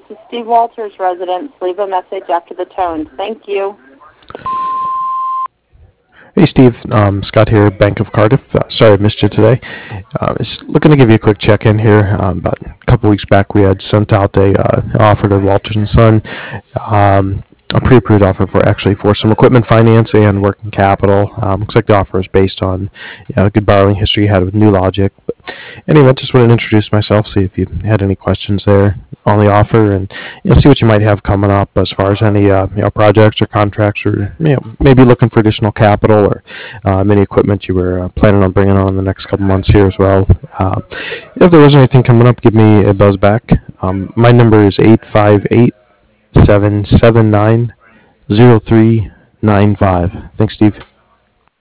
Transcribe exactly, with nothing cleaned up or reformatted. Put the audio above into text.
is Steve Walters, residents. Leave a message after the tone. Thank you. Hey Steve, um, Scott here, Bank of Cardiff. Uh, sorry I missed you today. Uh, just looking to give you a quick check-in here. Um, about a couple weeks back, we had sent out a uh, offer to Walters and Son, um, a pre-approved offer for actually for some equipment finance and working capital. Um, looks like the offer is based on you know, a good borrowing history you had with New Logic. But anyway, just wanted to introduce myself, see if you had any questions there on the offer, and you know, see what you might have coming up as far as any uh, you know projects or contracts, or you know maybe looking for additional capital or um, any equipment you were uh, planning on bringing on in the next couple months here as well. Uh, if there was anything coming up, give me a buzz back. Um, my number is eight five eight, seven seven nine, zero three nine five. Thanks, Steve.